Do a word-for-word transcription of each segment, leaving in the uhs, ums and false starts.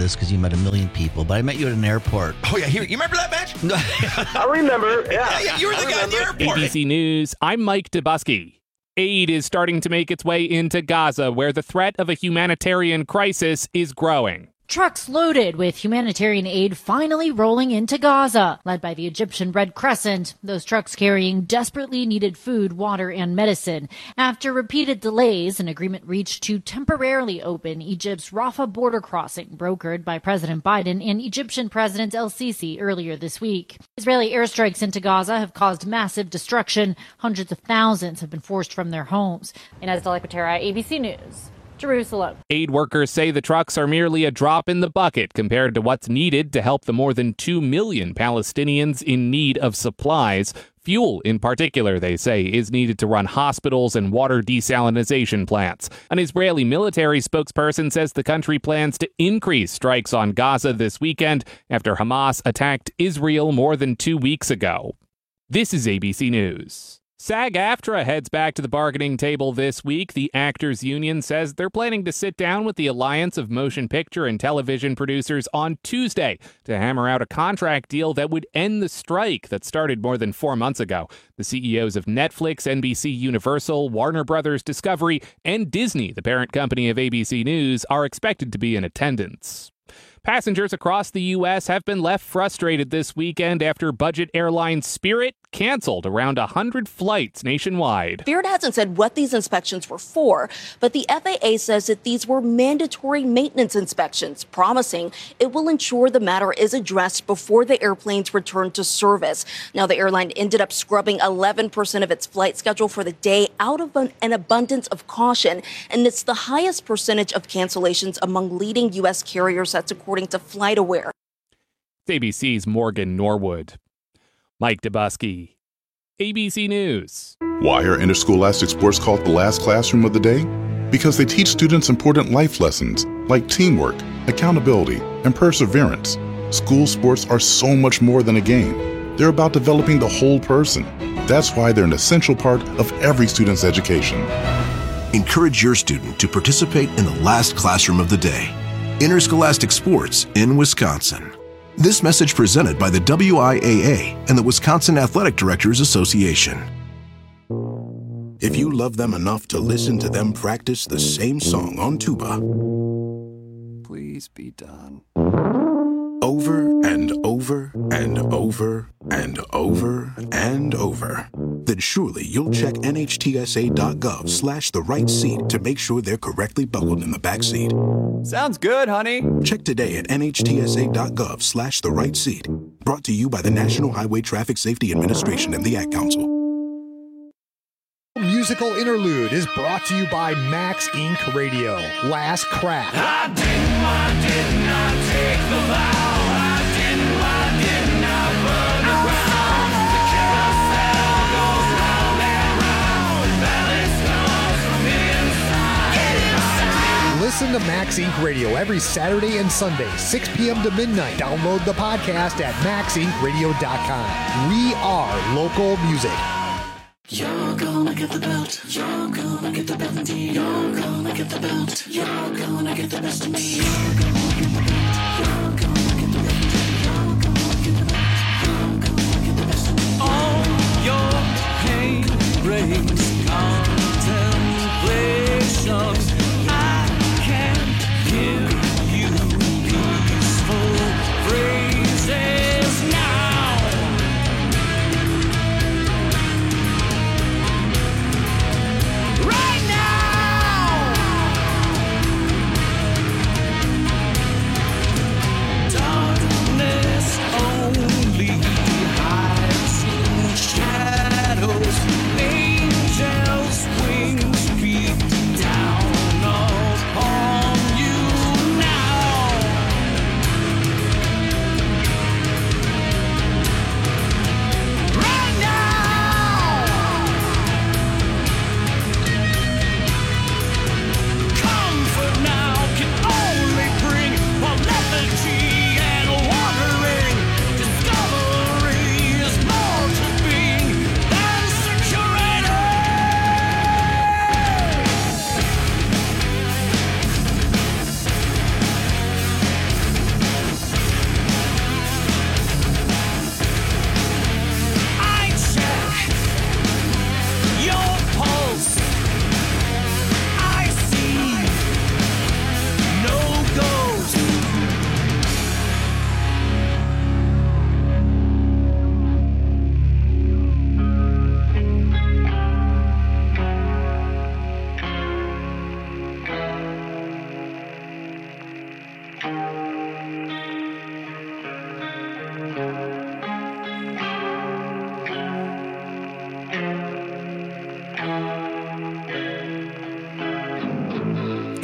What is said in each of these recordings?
this because you met a million people, but I met you at an airport. Oh, yeah. You remember that match? I remember. Yeah. yeah, yeah you were the I guy remember. at the airport. A B C News, I'm Mike Dubusky. Aid is starting to make its way into Gaza, where the threat of a humanitarian crisis is growing. Trucks loaded with humanitarian aid finally rolling into Gaza, led by the Egyptian Red Crescent. Those trucks carrying desperately needed food, water, and medicine. After repeated delays, an agreement reached to temporarily open Egypt's Rafah border crossing, brokered by President Biden and Egyptian President El-Sisi earlier this week. Israeli airstrikes into Gaza have caused massive destruction. Hundreds of thousands have been forced from their homes. Inez Delicatera, A B C News. Jerusalem. Aid workers say the trucks are merely a drop in the bucket compared to what's needed to help the more than two million Palestinians in need of supplies. Fuel, in particular, they say, is needed to run hospitals and water desalination plants. An Israeli military spokesperson says the country plans to increase strikes on Gaza this weekend after Hamas attacked Israel more than two weeks ago. This is A B C News. SAG-AFTRA heads back to the bargaining table this week. The Actors Union says they're planning to sit down with the Alliance of Motion Picture and Television Producers on Tuesday to hammer out a contract deal that would end the strike that started more than four months ago. The C E Os of Netflix, N B C Universal, Warner Brothers Discovery, and Disney, the parent company of A B C News, are expected to be in attendance. Passengers across the U S have been left frustrated this weekend after budget airline Spirit canceled around one hundred flights nationwide. Spirit hasn't said what these inspections were for, but the F A A says that these were mandatory maintenance inspections, promising it will ensure the matter is addressed before the airplanes return to service. Now, the airline ended up scrubbing eleven percent of its flight schedule for the day out of an, an abundance of caution, and it's the highest percentage of cancellations among leading U S carriers. That's according to FlightAware. A B C's Morgan Norwood. Mike Dubusky, A B C News. Why are interscholastic sports called the last classroom of the day? Because they teach students important life lessons like teamwork, accountability, and perseverance. School sports are so much more than a game. They're about developing the whole person. That's why they're an essential part of every student's education. Encourage your student to participate in the last classroom of the day. Interscholastic sports in Wisconsin. This message presented by the W I A A and the Wisconsin Athletic Directors Association. If you love them enough to listen to them practice the same song on tuba, please be done. Over and over and over and over and over, then surely you'll check nhtsa.gov slash the right seat to make sure they're correctly buckled in the back seat. Sounds good, honey. Check today at nhtsa.gov slash the right seat. Brought to you by the National Highway Traffic Safety Administration and the Ad Council. Musical interlude is brought to you by Max Incorporated. Radio. Last Crack. I didn't, I did not take the vow. I didn't, I did not run around. The carousel goes round and round. Balance comes from inside. Get inside. Listen to Max Incorporated. Radio every Saturday and Sunday, six p.m. to midnight. Download the podcast at max inc radio dot com. We are local music. You're gonna get the belt. You're gonna get the belt indeed. You're gonna get the belt. You're gonna get the best of me. You're gonna get the belt. You're gonna get the belt. You're gonna get the belt. You're gonna get the best of me. All your pain brings contemplation. I can give you peaceful phrases now. Right now!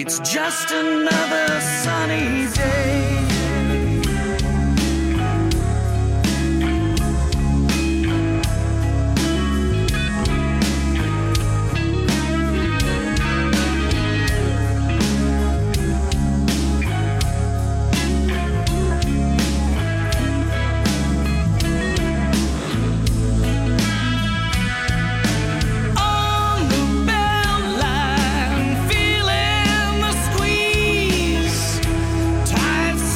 It's just another sunny day. Tight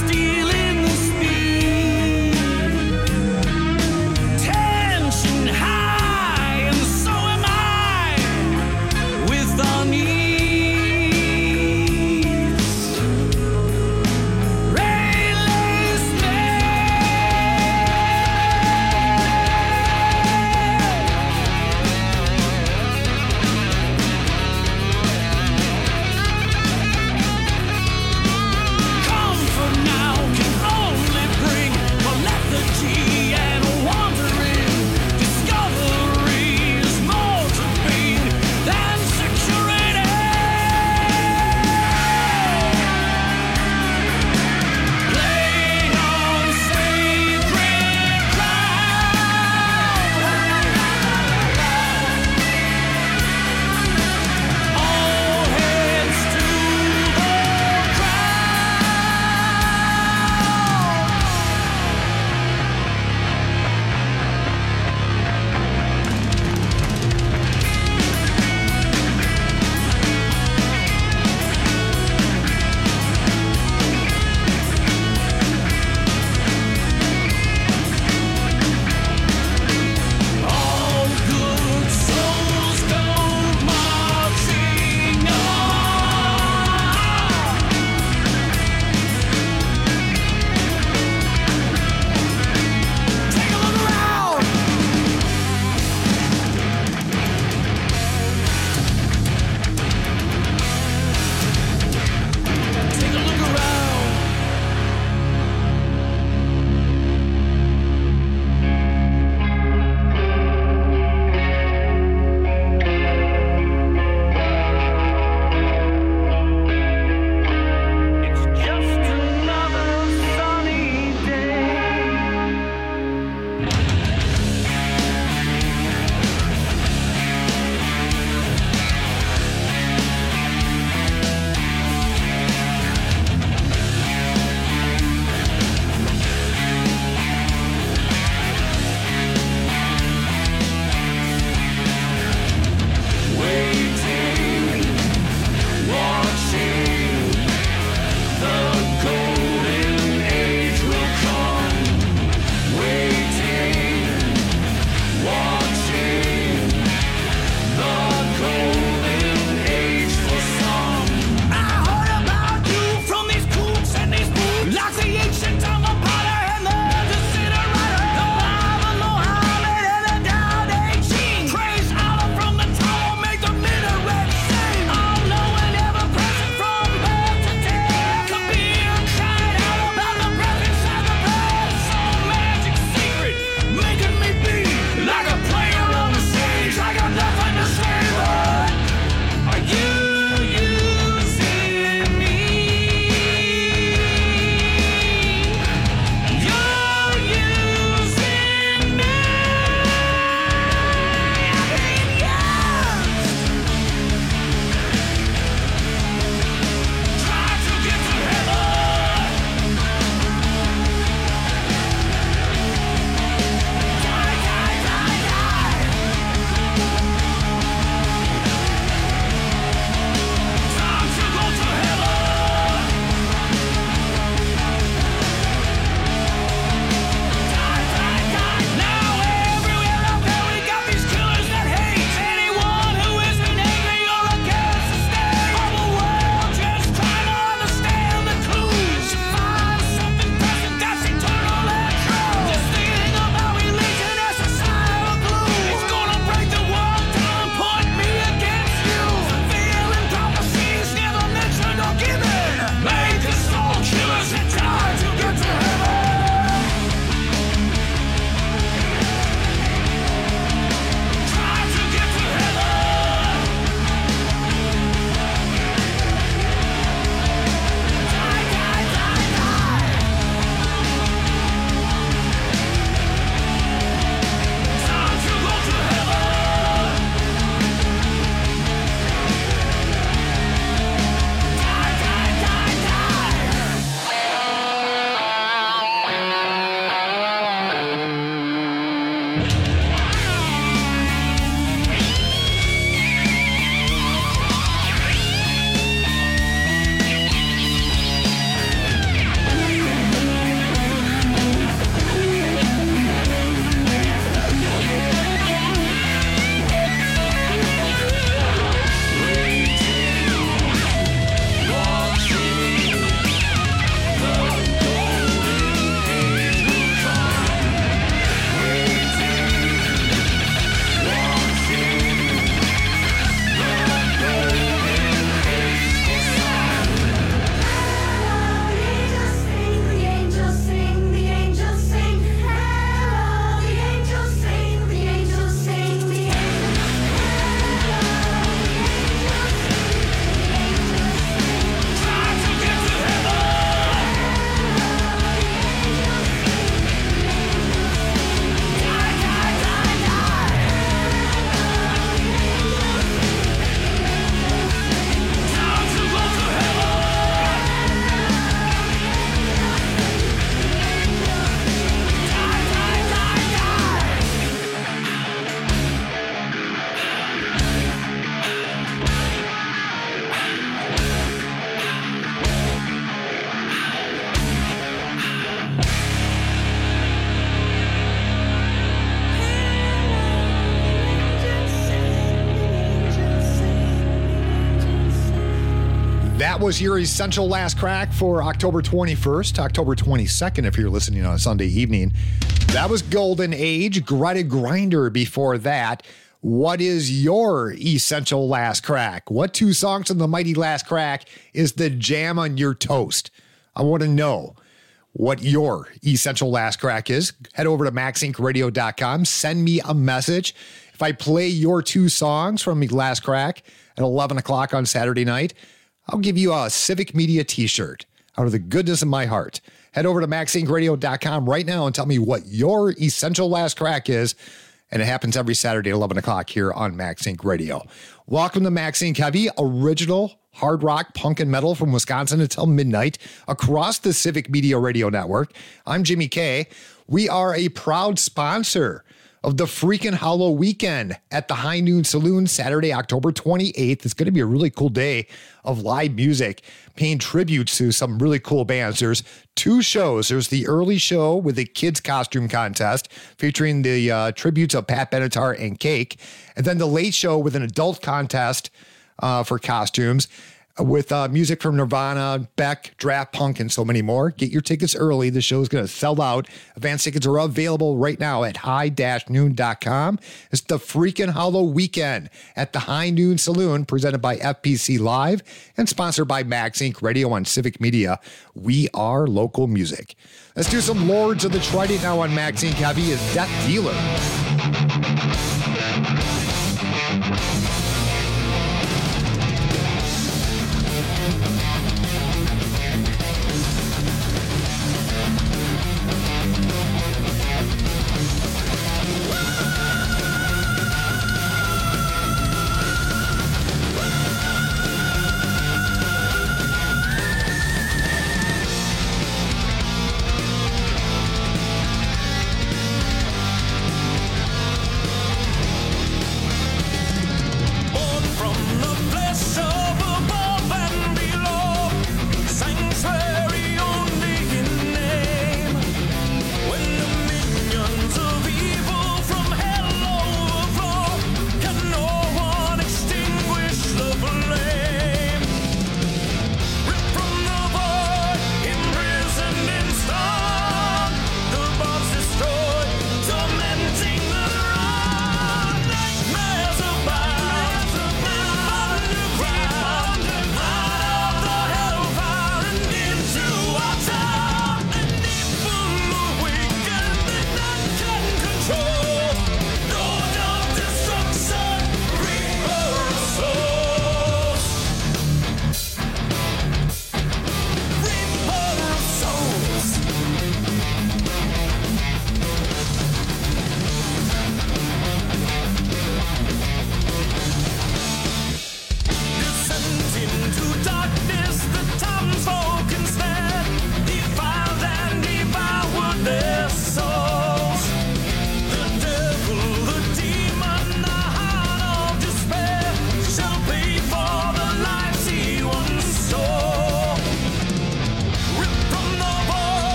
was your Essential Last Crack for October twenty-first, October twenty-second, if you're listening on a Sunday evening. That was Golden Age, Greta Grinder before that. What is your Essential Last Crack? What two songs in the mighty Last Crack is the jam on your toast? I want to know what your Essential Last Crack is. Head over to max inc radio dot com. Send me a message. If I play your two songs from the Last Crack at eleven o'clock on Saturday night, I'll give you a Civic Media t-shirt out of the goodness of my heart. Head over to max inc radio dot com right now and tell me what your Essential Last Crack is. And it happens every Saturday at eleven o'clock here on Max Inc Radio. Welcome to Max Inc Heavy, original hard rock, punk, and metal from Wisconsin until midnight across the Civic Media Radio Network. I'm Jimmy K. We are a proud sponsor of the freaking Hollow Weekend at the High Noon Saloon, Saturday, October twenty-eighth. It's going to be a really cool day of live music, paying tributes to some really cool bands. There's two shows. There's the early show with the kids costume contest featuring the uh, tributes of Pat Benatar and Cake. And then the late show with an adult contest uh, for costumes with uh, music from Nirvana, Beck, Draft Punk, and so many more. Get your tickets early. The show is going to sell out. Advance tickets are available right now at high dash noon dot com. It's the freaking Hollow Weekend at the High Noon Saloon, presented by F P C Live and sponsored by Max Inc Radio on Civic Media. We are local music. Let's do some Lords of the Trident now on Max Inc Heavy is Death Dealer.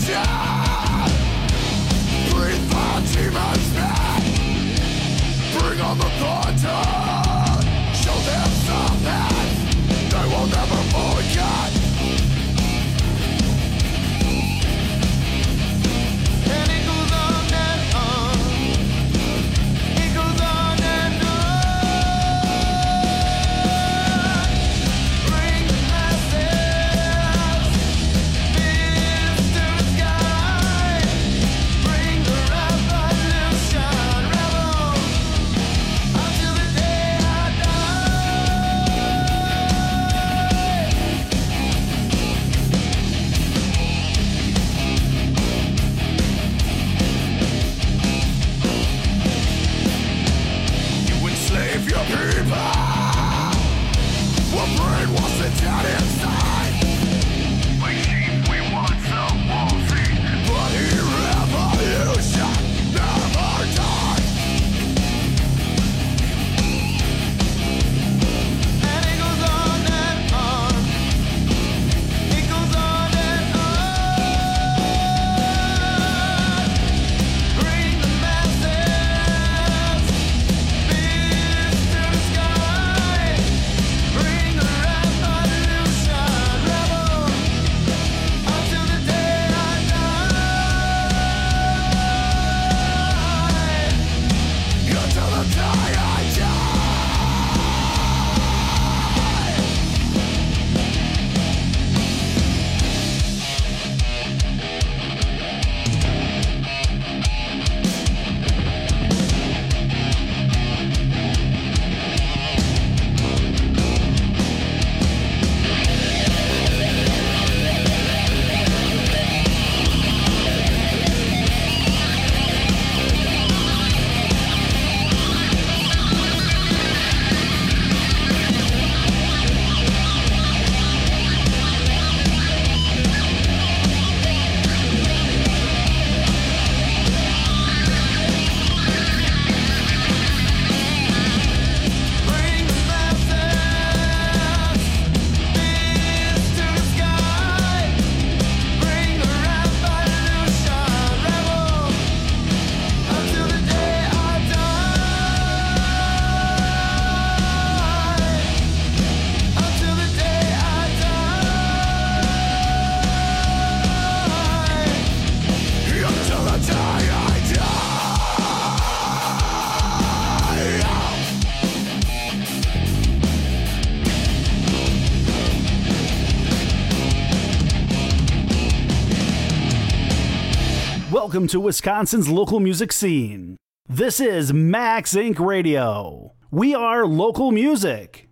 Welcome to Wisconsin's local music scene. This is Max Incorporated. Radio. We are local music.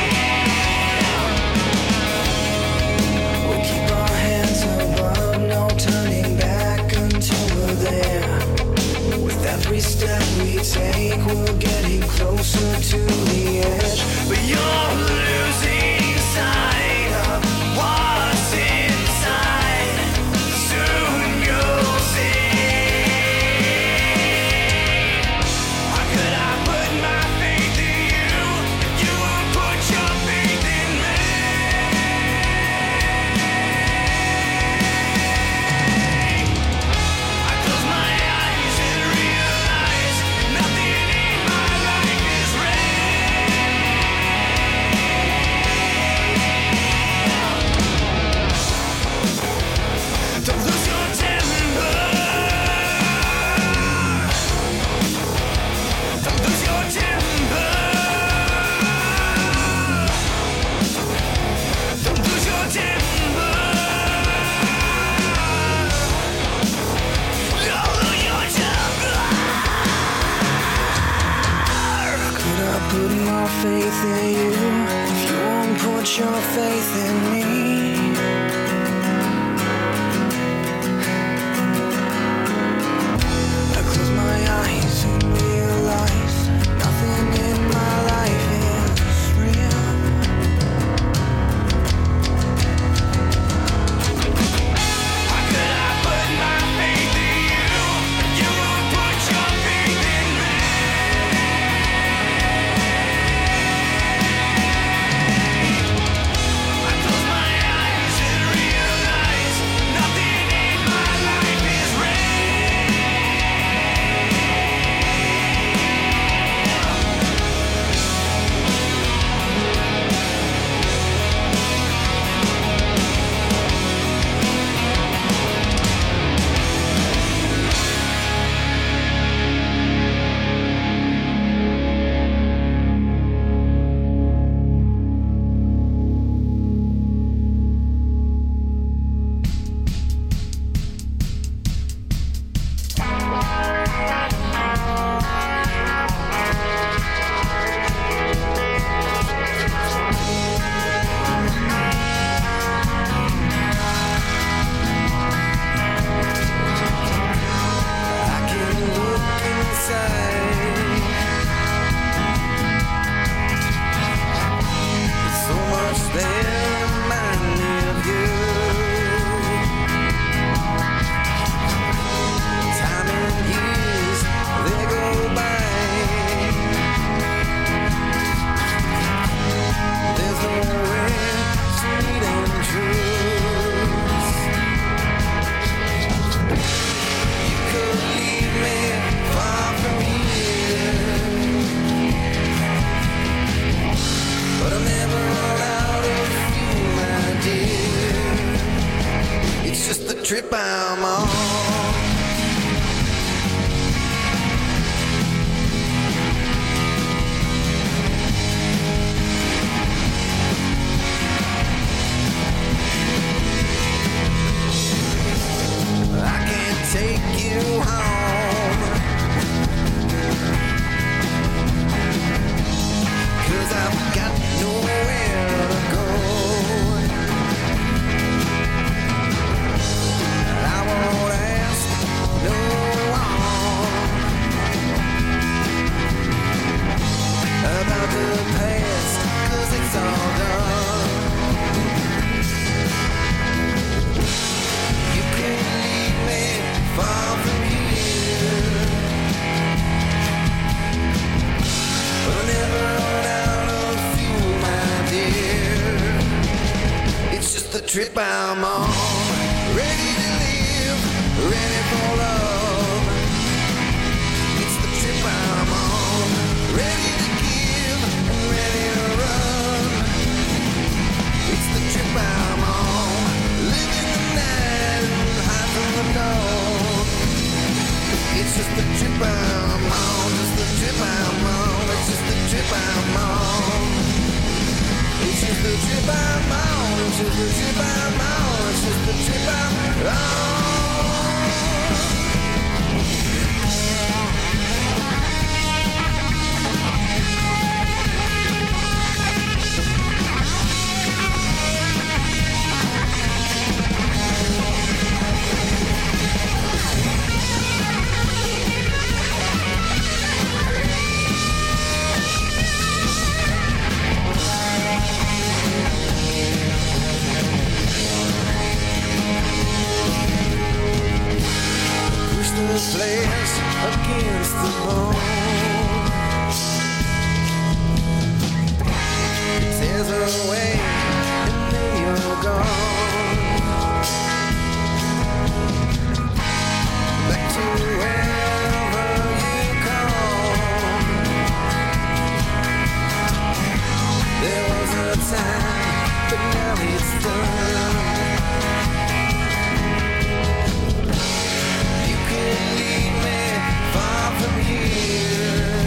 No faith in you, if you won't put your faith in me. I close my eyes and realize nothing in my life is real. How could I put my faith in you if you won't put your faith in me? I close my eyes and realize nothing in my life is real. I can look inside. There's so much there remind me of you. Time and years, they go by. There's nowhere sweet and true. You could leave me far from here, but I'm never out of you, my dear. It's just the trip I'm on. I can't take you home, 'cause I've got nowhere to go. I won't ask no one about the past, 'cause it's all done. You can leave me far from here, but I'll never run out of you, my dear. It's just the trip I'm on. Ready to live, ready for love. It's the trip I'm on. Ready to give, ready to run. It's the trip I'm on. Living the night and hide from the dawn. It's just the trip I'm on. Just the trip I'm on. It's just the trip I'm on. It's just the trip I'm on. It's just the trip I'm on. It's just the trip I'm on. Push the flesh against the bone. It tears away and then you're gone. Back to wherever you come. There was a time, but now it's done. You can leave me far from here,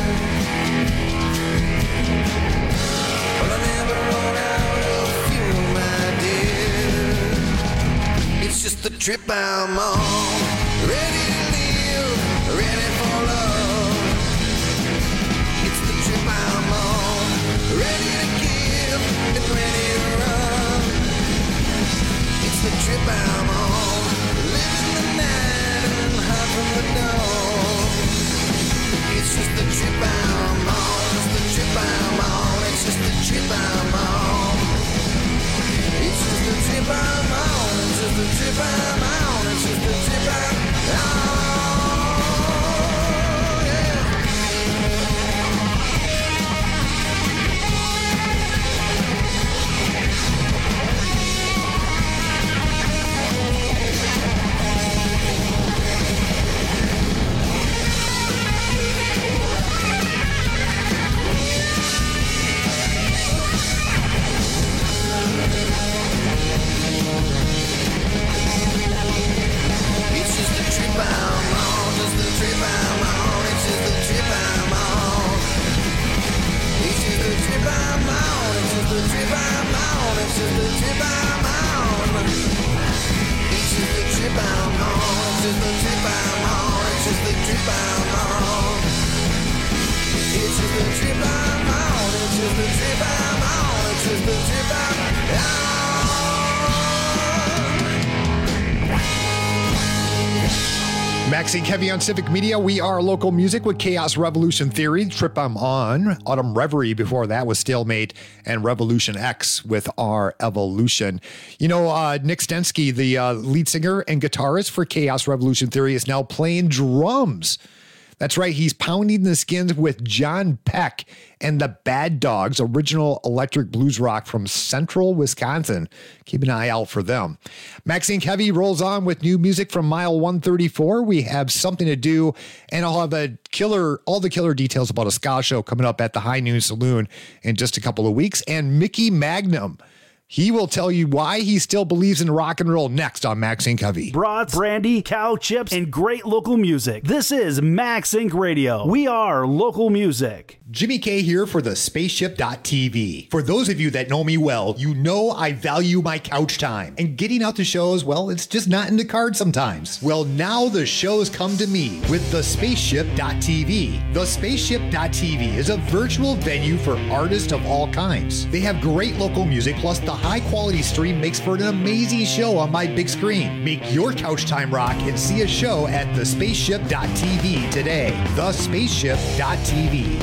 but I'll never run out of you, my dear. It's just the trip I'm on. Ready to live, ready for love. It's the trip I'm on. and ready to run. It's the trip I'm on, living the night and high from the dawn. It's just the trip I'm on, it's the trip I'm on, it's just the trip I'm on. It's just the trip I'm on, it's just the trip I'm on, it's just the trip I'm on. Maxine Kevy on Civic Media. We are local music with Chaos Revolution Theory. Trip I'm on. Autumn Reverie before that was Stalemate, and Revolution X with Our Evolution. You know, uh, Nick Stensky, the uh, lead singer and guitarist for Chaos Revolution Theory, is now playing drums. That's right. He's pounding the skins with John Peck and the Bad Dogs, original electric blues rock from central Wisconsin. Keep an eye out for them. Maxine Kevy rolls on with new music from Mile one thirty-four. We have Something to Do, and I'll have a killer, all the killer details about a ska show coming up at the High Noon Saloon in just a couple of weeks. And Mickey Magnum, he will tell you why he still believes in rock and roll next on Max Inc Heavy. Brats, brandy, cow chips, and great local music. This is Max Inc Radio. We are local music. Jimmy K here for the spaceship dot t v. For those of you that know me well, you know I value my couch time. And getting out to shows, well, it's just not in the cards sometimes. Well, now the shows come to me with the spaceship dot t v. The spaceship dot t v is a virtual venue for artists of all kinds. They have great local music, plus the high-quality stream makes for an amazing show on my big screen. Make your couch time rock and see a show at the spaceship dot t v today. the spaceship dot t v.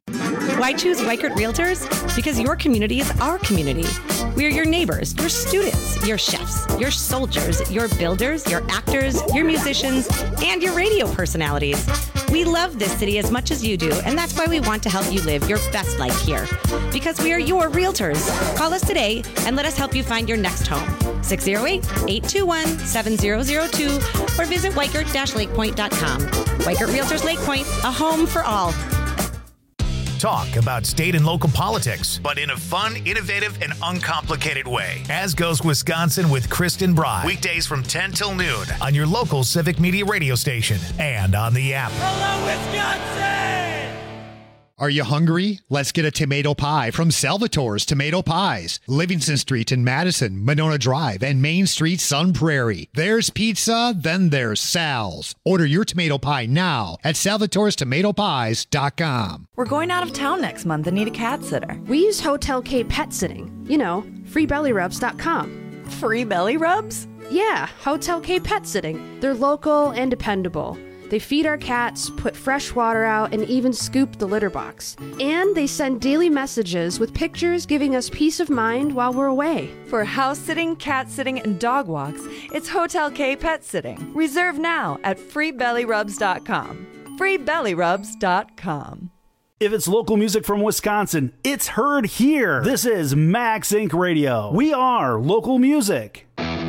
Why choose Weichert Realtors? Because your community is our community. We are your neighbors, your students, your chefs, your soldiers, your builders, your actors, your musicians, and your radio personalities. We love this city as much as you do, and that's why we want to help you live your best life here. Because we are your realtors. Call us today and let us help you find your next home. six oh eight, eight two one, seven oh oh two or visit weichert dash lake point dot com. Weichert Realtors Lake Point, a home for all. Talk about state and local politics, but in a fun, innovative, and uncomplicated way. As Goes Wisconsin with Kristen Bry. Weekdays from ten till noon on your local Civic Media radio station and on the app. Hello, Wisconsin! Are you hungry? Let's get a tomato pie from Salvatore's Tomato Pies. Livingston Street in Madison, Monona Drive, and Main Street, Sun Prairie. There's pizza, then there's Sal's. Order your tomato pie now at salvatores tomato pies dot com. We're going out of town next month and need a cat sitter. We use Hotel K Pet Sitting. You know, free belly rubs dot com. Free belly rubs? Yeah, Hotel K Pet Sitting. They're local and dependable. They feed our cats, put fresh water out, and even scoop the litter box. And they send daily messages with pictures giving us peace of mind while we're away. For house sitting, cat sitting, and dog walks, it's Hotel K Pet Sitting. Reserve now at free belly rubs dot com. free belly rubs dot com. If it's local music from Wisconsin, it's heard here. This is Max Inc Radio. We are local music.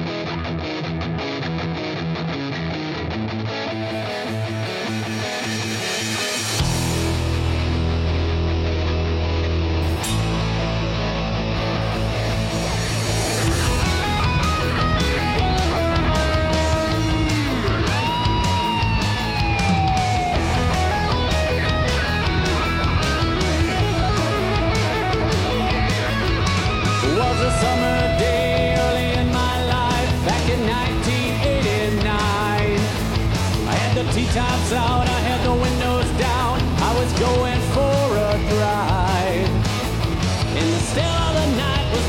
Tops out, I had the windows down, I was going for a drive. And the still of the night was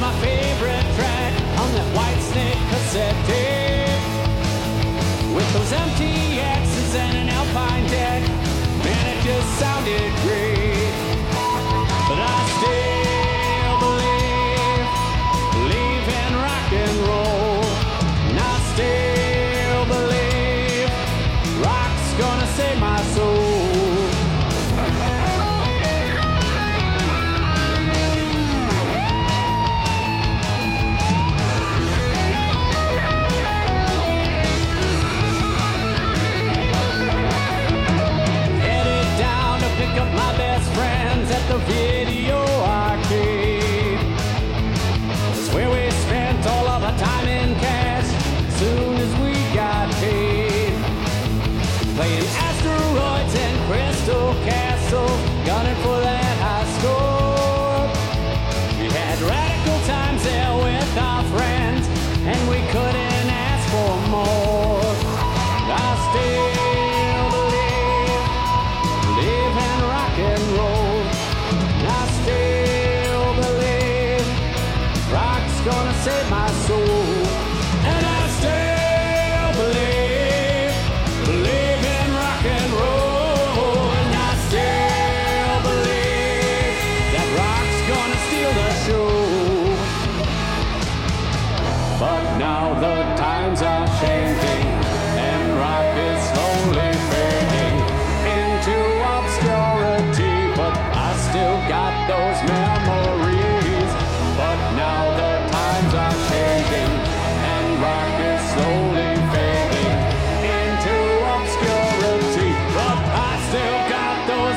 M T Xs and an Alpine deck. Man, it just sounded great. But I still believe, believe in rock and roll. And I still believe rock's gonna save my soul. Pick up my best friends at the video arcade. It's where we spent all of our time in cash soon as we got paid. Playing asteroids and Crystal Castle, gunning for that high score. We had radical times there with our friends, and we couldn't ask for more. I still and roll. And I still believe rock's gonna save my soul. And I still believe, believe in rock and roll. And I still believe that rock's gonna steal the show. But now the times are changing, and rock is slowly fading into obscurity. Still got those memories, but now the times are changing, and rock is slowly fading into obscurity, but I still got those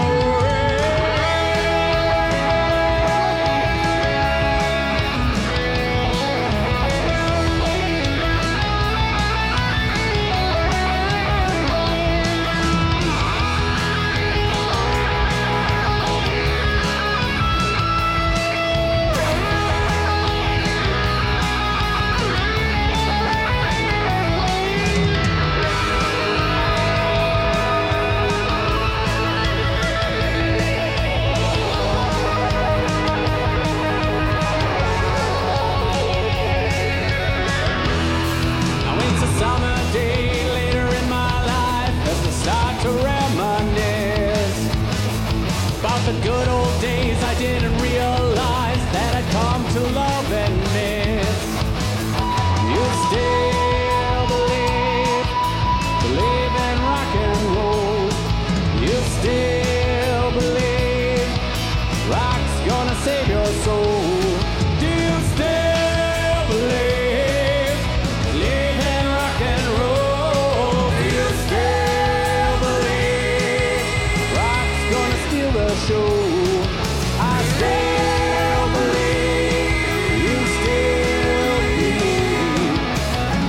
the good old days I didn't realize that I'd come to love and miss. You still believe, believe in rock and roll. You still believe rock's gonna save your soul. Do you still believe, believe in rock and roll? Do you still believe rock's gonna steal the show? I still believe, you still believe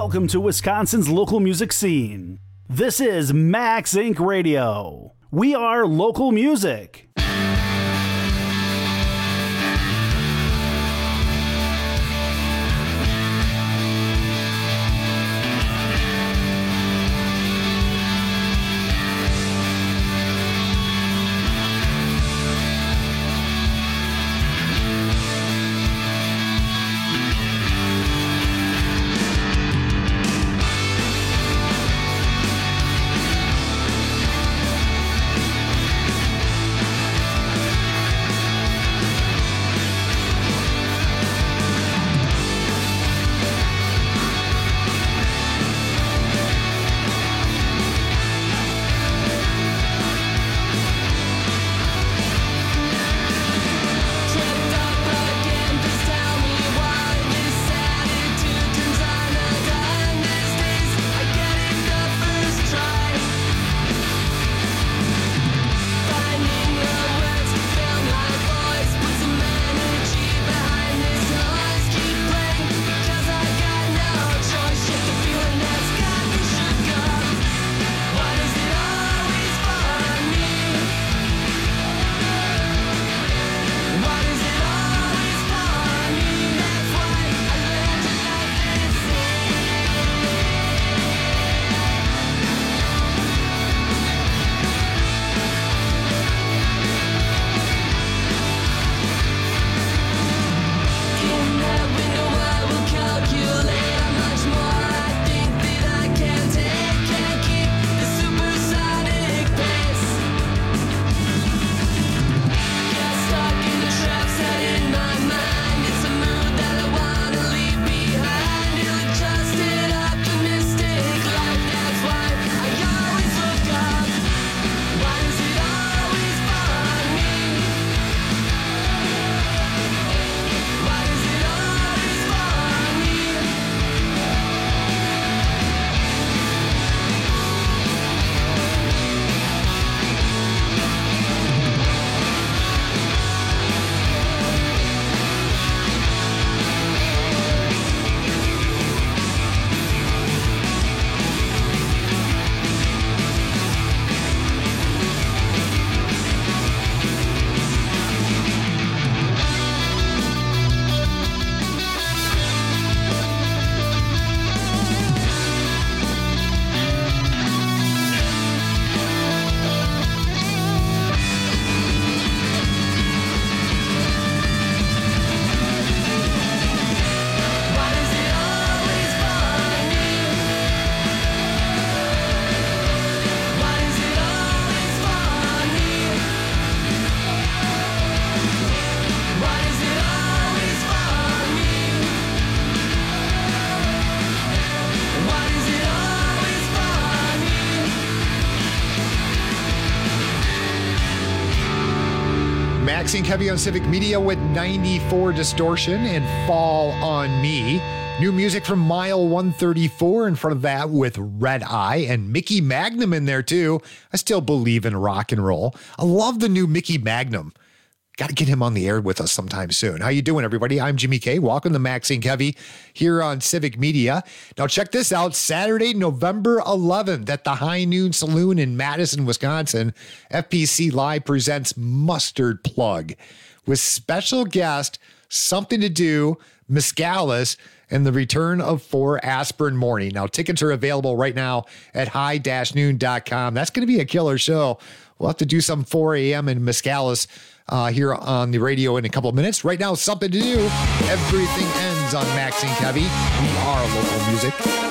Welcome to Wisconsin's local music scene. This is Max Inc Radio. We are local music. Max Inc Heavy on Civic Media with ninety-four Distortion and Fall on Me. New music from Mile one thirty-four in front of that with Red Eye and Mickey Magnum in there too. I still believe in rock and roll. I love the new Mickey Magnum. Got to get him on the air with us sometime soon. How you doing, everybody? I'm Jimmy K. Welcome to Max Inc Heavy here on Civic Media. Now check this out. Saturday, November eleventh at the High Noon Saloon in Madison, Wisconsin. F P C Live presents Mustard Plug with special guest Something to Do, Mescalis, and the return of For Aspirin Morning. Now tickets are available right now at high dash noon dot com. That's going to be a killer show. We'll have to do some four a.m. in Mescalis Uh, here on the radio in a couple of minutes. Right now, Something to Do. Everything ends on Max Inc Heavy. We are local music.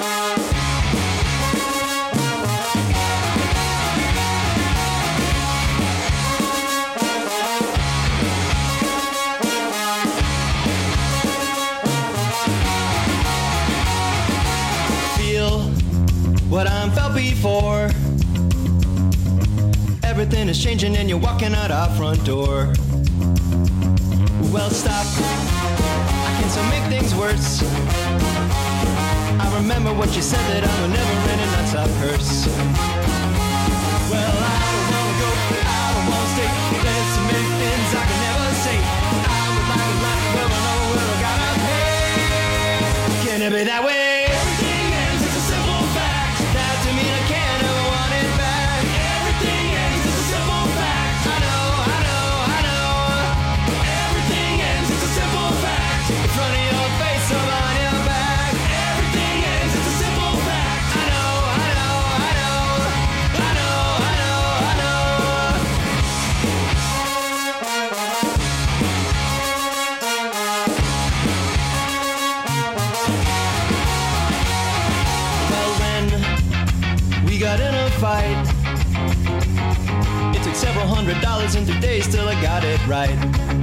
Feel what I'm felt before. Everything is changing and you're walking out our front door. Well, stop. I can still make things worse. I remember what you said, that I would never in and that's a curse. Well, I don't wanna go, I don't wanna stay. There's so many things I can never say. I would like a life where I know where I gotta pay. Can it be that way? Everything ends. got in a fight. It took several hundred dollars and two days till I got it right.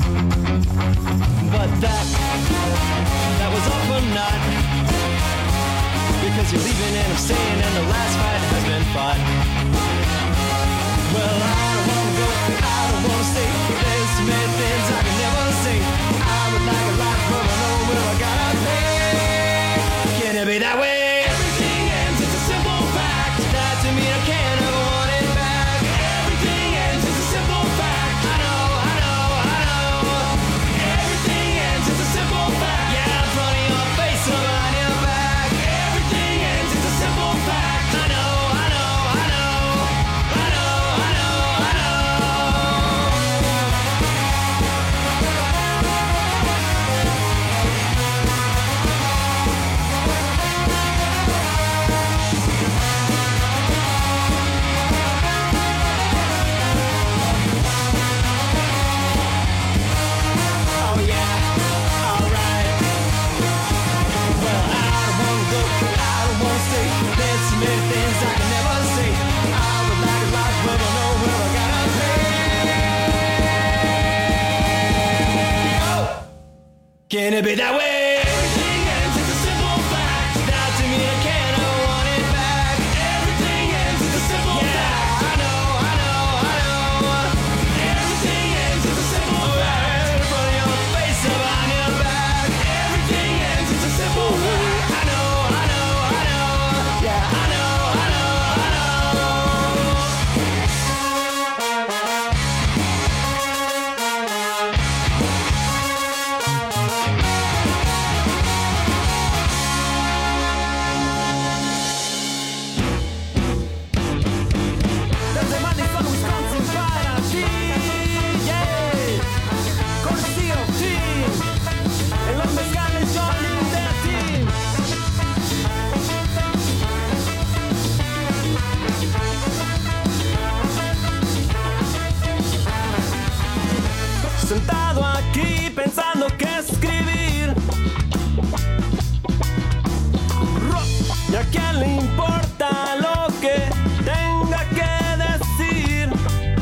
But that, that was all for naught. Because you're leaving and I'm staying and the last fight has been fought. Well, I don't wanna go, I don't wanna stay. There's too many things I can never say. I would like a lot, but I know where I gotta pay. Can it be that way? Everything ends, it's a simple fact. That to me I can't ever want it back. Everything ends, it's a simple fact. I know, I know, I know. Everything ends, it's a simple fact. Yeah, in front of your face or behind your back. Everything ends, it's a simple fact. I know, I know, I know. I know, I know, I know. Oh yeah, alright. Well, I don't wanna go, I don't wanna stay. There's so many things I can never say. I would like a lot, but I know where I gotta pay. Oh! Can it be that way? Everything ends, it's a simple fact. Now to me I can't ever want it back. Everything ends, it's a simple fact. I know, I know, I know. Everything ends, it's a simple fact. In front of your face or behind your back. Everything ends, it's a simple fact. I know, I know, I know. Yeah, I know, I know, I know. Desde Madison, Wisconsin para ti, yeah. Con C O T, en los mezcales Johnny Detti. Sentado aquí pensando qué escribir. ¿Y a quién le importa lo que tenga que decir?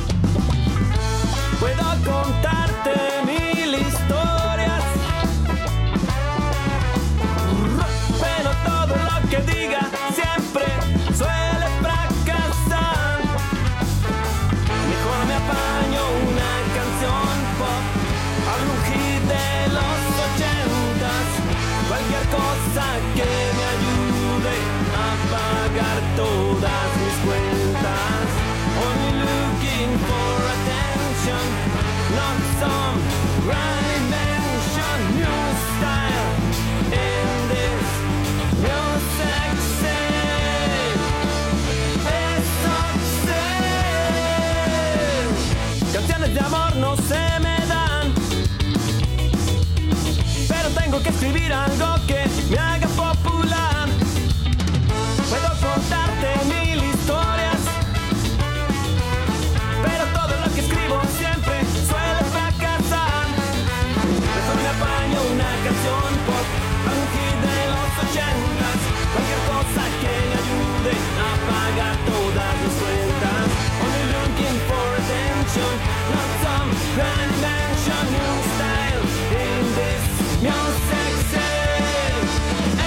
Puedo contarte mil historias, pero todo lo que diga siempre suele fracasar. Mejor me apaño una canción pop, algún hit de los ochentas, cualquier cosa que me ayude a pagar todas mis cuentas. Only looking for attention, not some grand invention. New style in this music scene. Eso sé. Canciones de amor no se me dan, pero tengo que escribir algo que me haga popular. Puedo contarte mil historias, pero todo lo que escribo siempre suele fracasar. Mejor me apaño una canción pop, un hit de los ochentas, cualquier cosa que me ayude a pagar todas mis cuentas. Only looking for attention, not some grand invention. New style in this music scene.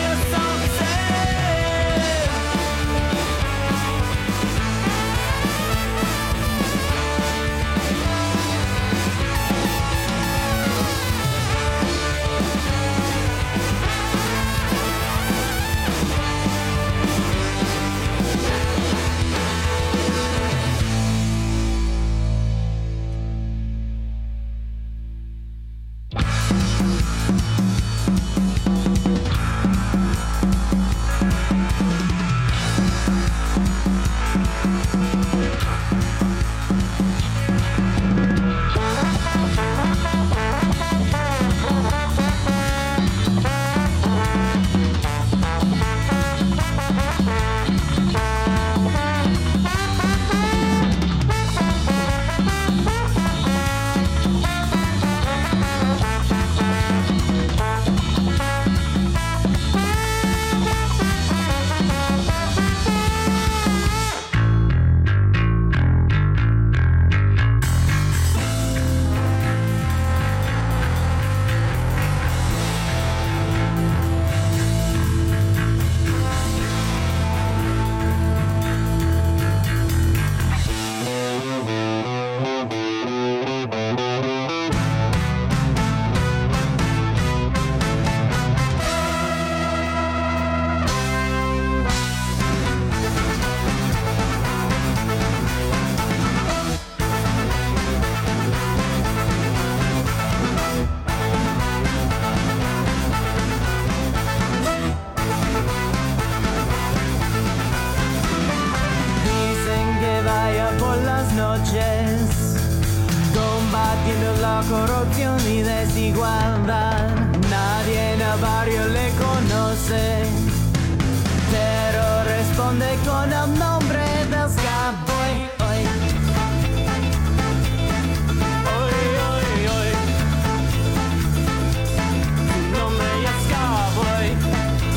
odio, corrupción y desigualdad. Nadie en el barrio le conoce, pero responde con el nombre del Skaboy. Hoy. Hoy, hoy, hoy. Su nombre es Skaboy.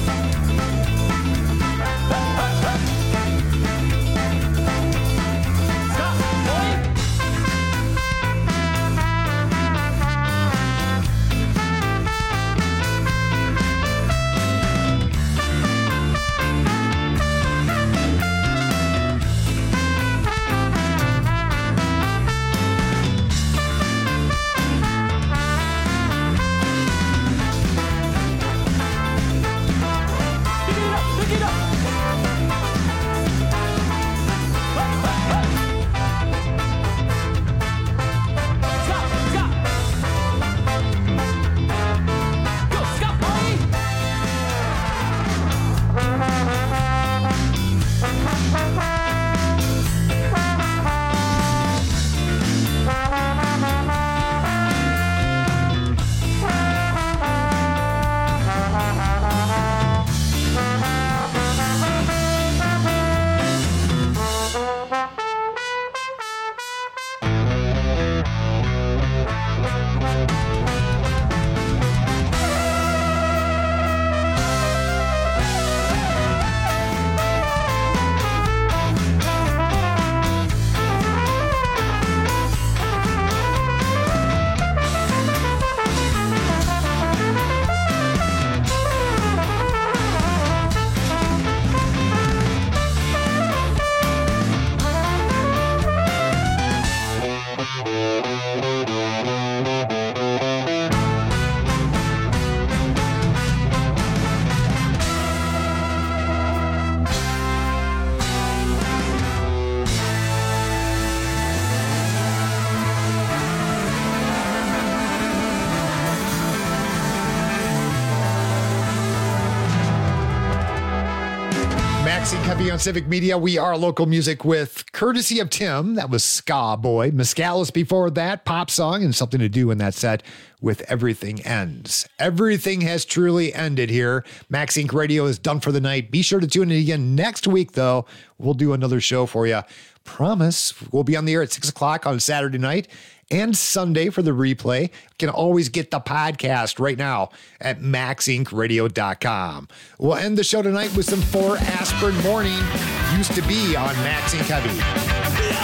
Covey on Civic Media. We are local music with courtesy of Tim. That was Ska Boy. Mescalis before that, pop song, and something to do in that set with Everything Ends. Everything has truly ended here. Max Inc Radio is done for the night. Be sure to tune in again next week, though. We'll do another show for you. Promise. We'll be on the air at six o'clock on Saturday night and Sunday for the replay. You can always get the podcast right now at max inc radio dot com. We'll end the show tonight with some Four Aspirin Morning. Used to be on Max Inc Heavy.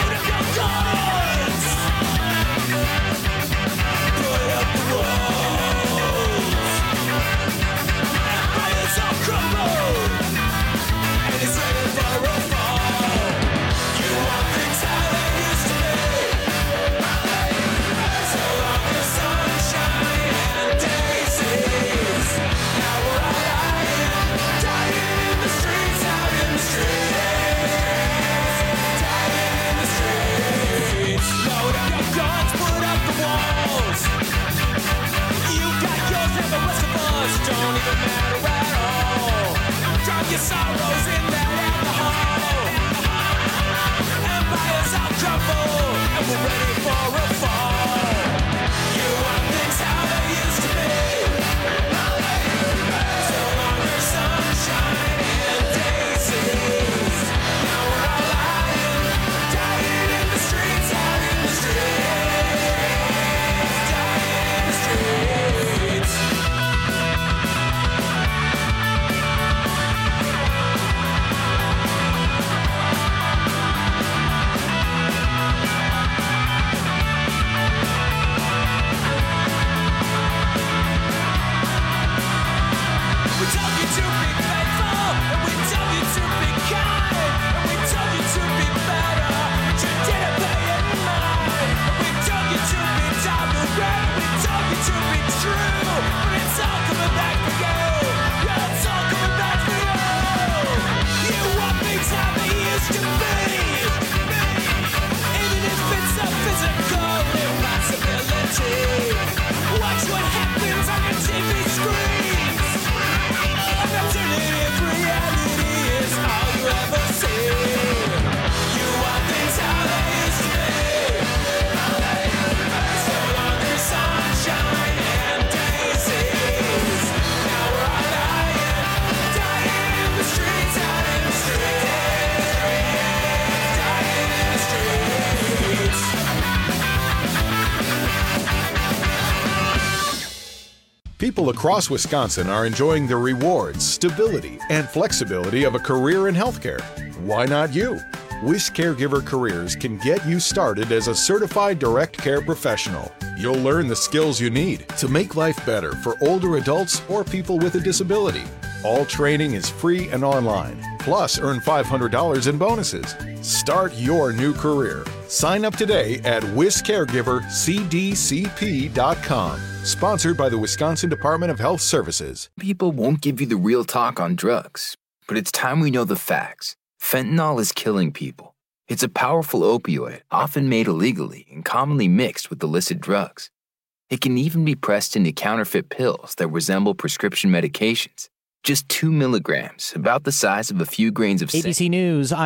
Don't even matter at all. Drown your sorrows in that alcohol. Empires all crumble, and we're ready for a fall. You want things how they used to be. So long there's sunshine and daisies. Now we're all lying, dying in the streets, out in the streets, dying in the streets. Watch what happens on your T V screens. An alternative reality is all you ever see. You want things how they used to be. So long there's People across Wisconsin are enjoying the rewards, stability, and flexibility of a career in healthcare. Why not you? Wish Caregiver Careers can get you started as a certified direct care professional. You'll learn the skills you need to make life better for older adults or people with a disability. All training is free and online. Plus, earn five hundred dollars in bonuses. Start your new career. Sign up today at wish caregiver c d c p dot com. Sponsored by the Wisconsin Department of Health Services. People won't give you the real talk on drugs, but it's time we know the facts. Fentanyl is killing people. It's a powerful opioid, often made illegally and commonly mixed with illicit drugs. It can even be pressed into counterfeit pills that resemble prescription medications. Just two milligrams, about the size of a few grains of sand. A B C News.